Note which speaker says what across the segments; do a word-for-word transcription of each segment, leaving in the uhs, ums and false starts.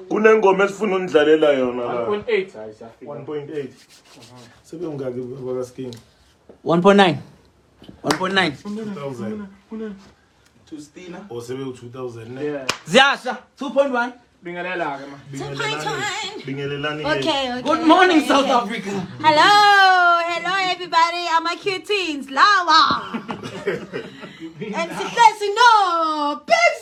Speaker 1: Kunengoma esifuna undlalela yona la.
Speaker 2: one point eight hayi siyafika.
Speaker 1: one point eight. Sebe ungaki baka skin?
Speaker 3: one point nine. one point nine.
Speaker 1: two thousand.
Speaker 4: To Stina.
Speaker 1: O sebe u two thousand ne?
Speaker 2: Yeah.
Speaker 3: Ziyasha two point one.
Speaker 2: Bingelela ke ma.
Speaker 1: Bingelelani. Bingelelani.
Speaker 5: Okay, okay.
Speaker 3: Good morning,
Speaker 5: okay,
Speaker 3: South
Speaker 5: okay.
Speaker 3: Africa.
Speaker 5: Hello, hello everybody. I'm a cute teens. Lava. And success, no. Big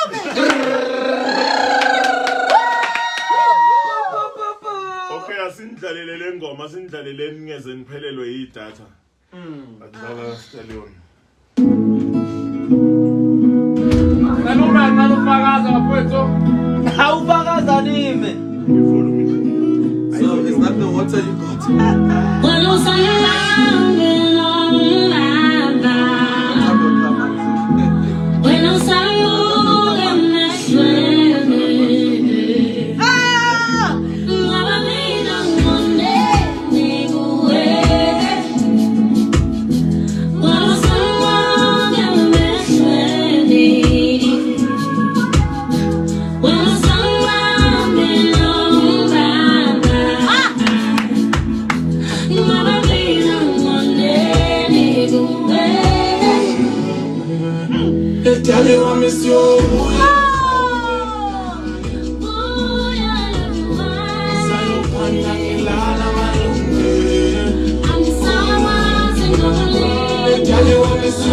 Speaker 1: Okay, asindlalele le ngoma, asindlalele ngeze niphelelwe yidatha. Mm. Adlala stallion.
Speaker 2: Naluma nalufakaza bafowethu.
Speaker 3: Awufakaza nime.
Speaker 4: So is that the water you got?
Speaker 6: Well, so you around and all my when I'm sorry, I'm not sweating. Ah! Mama, me don't want it, nigga, way. Well, I'm sorry, I'm not sweating. Well, I'm sorry, I'm in love. Ah! Mama, me don't want it, nigga, way.
Speaker 4: Tell you I miss you. Tell you I miss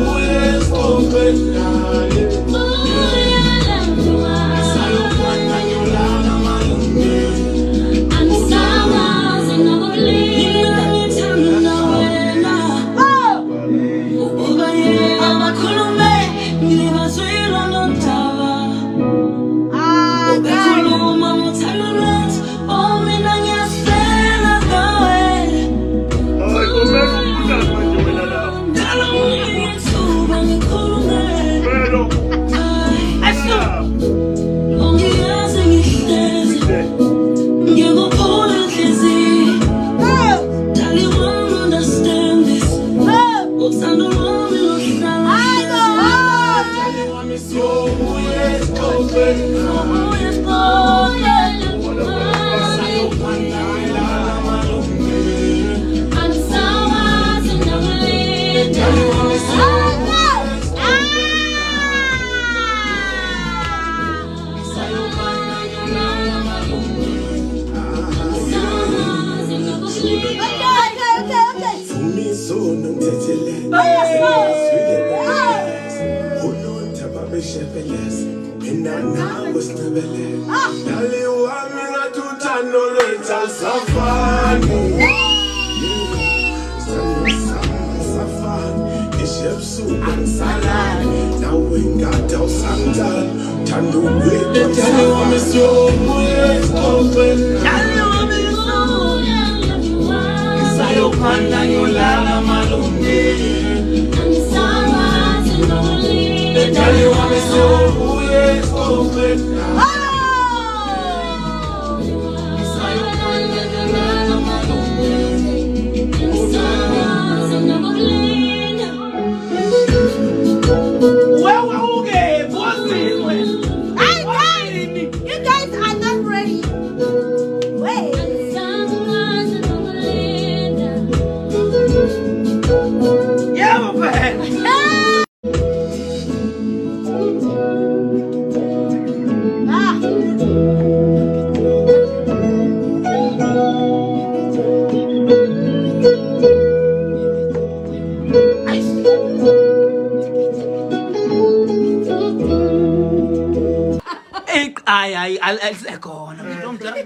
Speaker 3: Ay, ay, al el seco. No me don't tell.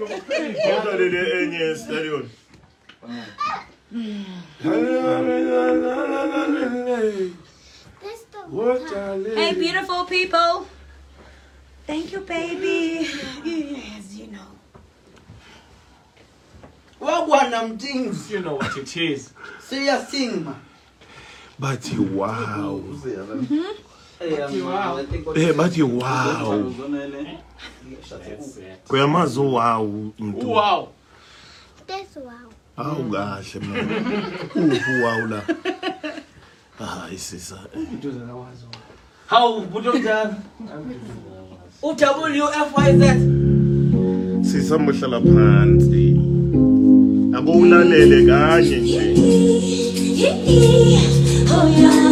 Speaker 1: Enye stallion.
Speaker 5: Hey, beautiful people. Thank you, baby. Yes, you know.
Speaker 3: What one them things?
Speaker 2: You know what it is.
Speaker 3: Serious thing, man.
Speaker 1: But you wow.
Speaker 5: Mm-hmm.
Speaker 1: Eh, but you wow. Kuyamazi wow mntu.
Speaker 2: Wow.
Speaker 5: That's wow.
Speaker 1: Awu kahle man. Uphu wow la. Ah, isisa.
Speaker 3: How, Budonjan? U W F Y Z.
Speaker 1: samohlala phansi. Akulalele kanye nje.
Speaker 6: Oh yeah.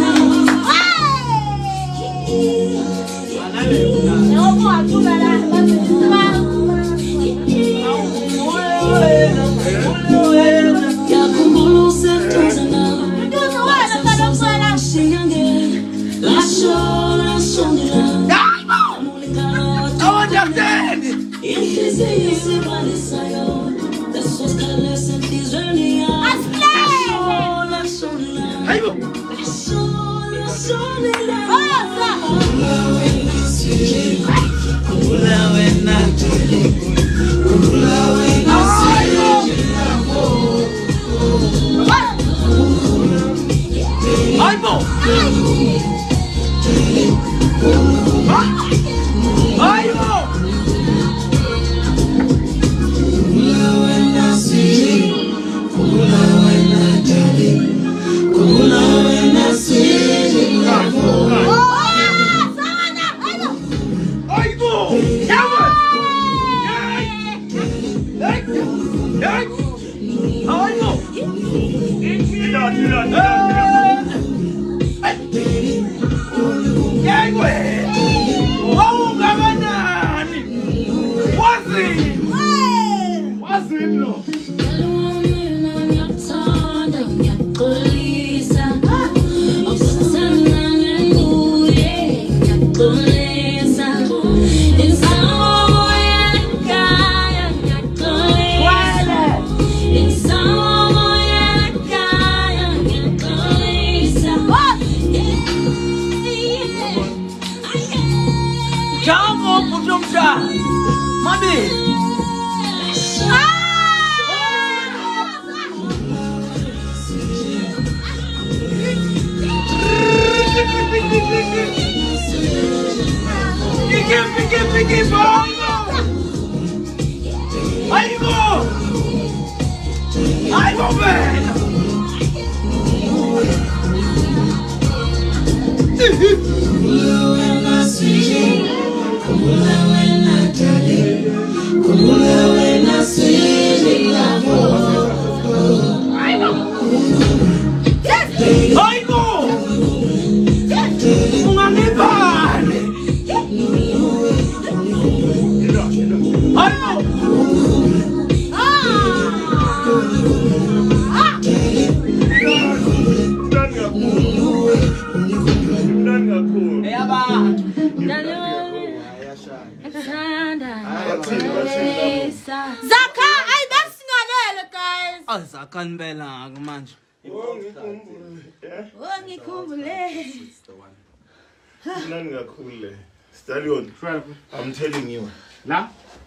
Speaker 1: Stallion, I'm telling you.
Speaker 2: La?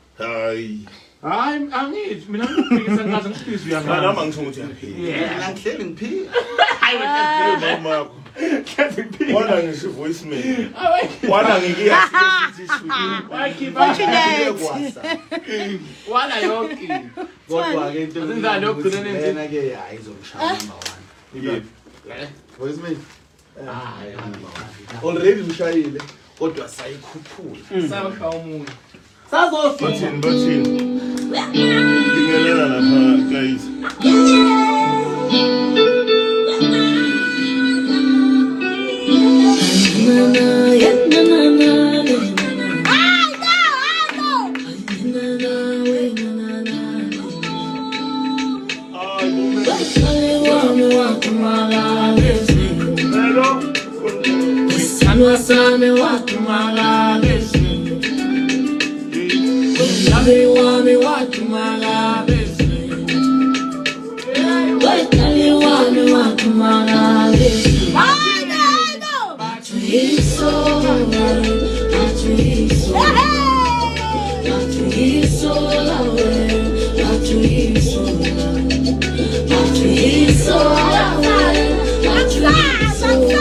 Speaker 1: Hi.
Speaker 2: I'm I'm it. Mina ngifisa ngaze ngifisa uyanga.
Speaker 1: Mana mangisho ukuthi yaphila.
Speaker 4: Mina ngihleli ngiphila.
Speaker 1: Hayi mama yakho. Wala ngisho voicemail. Wala ngeke yasithi
Speaker 5: Fortunate.
Speaker 2: Wala yonke.
Speaker 4: Kodwa ke into
Speaker 2: Azenzalo yokugcina nendlela.
Speaker 4: lena ke hayi izomshaya number one.
Speaker 1: yini.
Speaker 4: Voicemail.
Speaker 2: Ah,
Speaker 4: Already mshayile kodwa sayikhuphula.
Speaker 2: Sakha umuntu.
Speaker 1: Bathini bathini. Bingelela lapha guys.
Speaker 2: Wasame watu malabesi Labi wame watu malabesi Wakali wame watu malabesi Batu hiso Batu hiso Batu hiso lawe Batu hiso Batu hiso lawe Batu hiso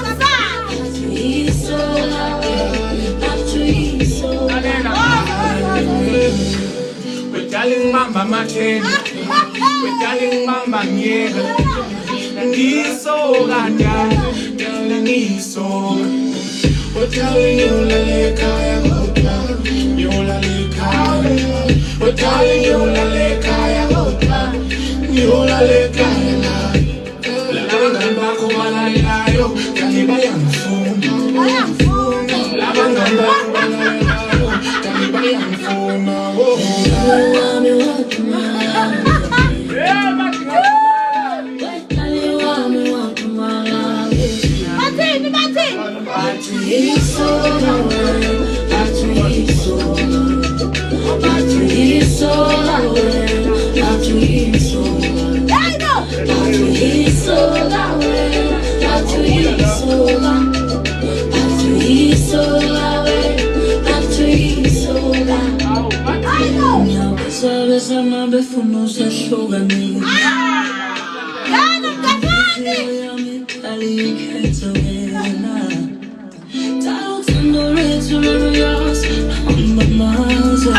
Speaker 2: Darling mamba mateni we darling mamba ngiyeka ngisoka njalo ngisoka uthi awuyolala ekhaya kodwa yolala ekhaya darling, ngiyolala ekhaya kodwa ngiyolala ekhaya la labangani bakho balalelayo kanti bayangifuna
Speaker 5: Bayangifuna.
Speaker 2: labangani bakho balalelayo kanti bayangifuna oh
Speaker 6: wami wathumala
Speaker 2: yeah bathi
Speaker 6: wetali wami wathumala
Speaker 5: Bathini, bathini.
Speaker 2: bathi
Speaker 6: isola wena bathi isola bathi isola wena bathi isola
Speaker 5: Hey, no.
Speaker 6: bathi isola wena bathi isola bathi isola wena bathi isola
Speaker 5: Hey, no.
Speaker 6: ngiyabesabesa uma befuna usehlukanisa
Speaker 5: Yana, mkhathani.
Speaker 6: yami dali ikhetho wena dala uthando lwethu loluyasa ambamaza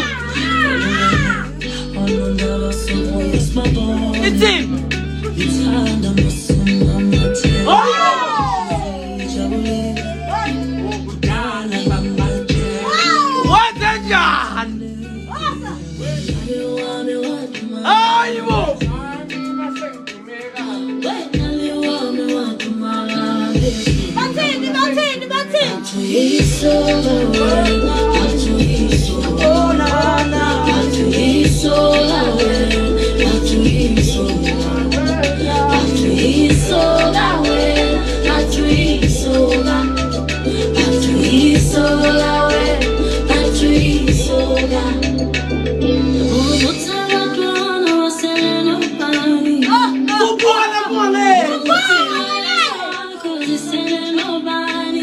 Speaker 6: onondaba sokuya sibabona
Speaker 3: Itim.
Speaker 6: ithanda masonga amathela ijabulile kudala bamatshela
Speaker 3: Wazenjani?
Speaker 6: wami waduma
Speaker 3: Hayibo.
Speaker 6: wetali wami waduma
Speaker 5: Bathini, bathini, bathini.
Speaker 6: isola wena bathi isola bathi isola wena bathi isola bathi isola wena bathi isola bathi isola wena bathi isola ubuthanda bwana waselena pani
Speaker 3: Kubona mole.
Speaker 6: cause it's selena pani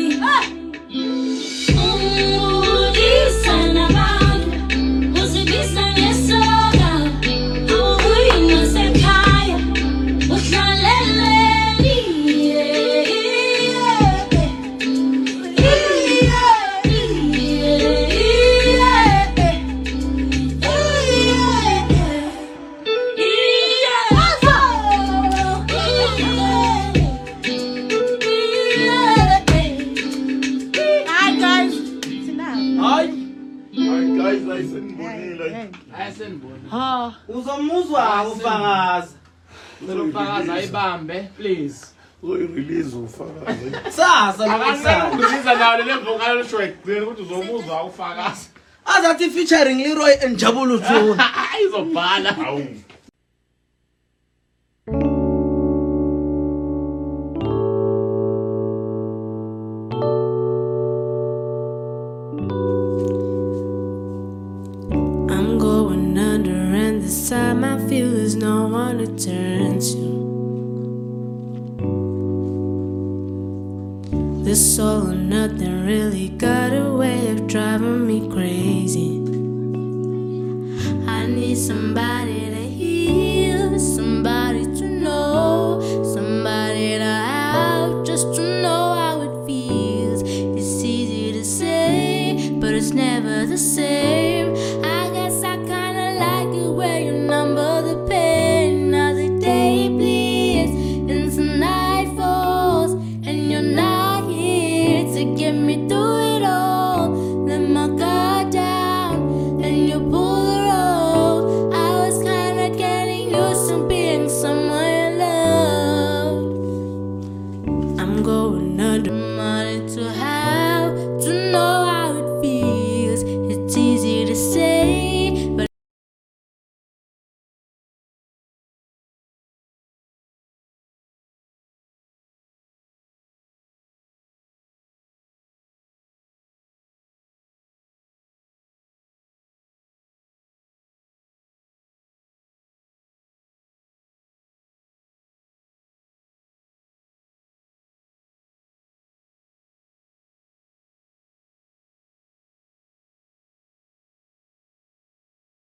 Speaker 5: Hi, guys. It's enough.
Speaker 3: Hayi.
Speaker 1: Hayi guys, ayisenibonile.
Speaker 2: ayisenibona
Speaker 3: Ha.
Speaker 4: Uzomuzwa ufakazi.
Speaker 2: umfakazi ayibambe please
Speaker 1: Uyi-release ufakazi.
Speaker 4: Sasa
Speaker 2: akasela
Speaker 4: nokusasa.
Speaker 2: ukuzisa nayo le vokala lesho ekugcina ukuthi uzomuzwa ufakazi
Speaker 4: Azathi featuring Leroy and Jabulu Tune.
Speaker 2: ayizobhala
Speaker 1: Hawu.
Speaker 6: I'm going under, and this time I feel there's no one to turn to. This all or nothing really got a way of driving me crazy. I need somebody to heal, somebody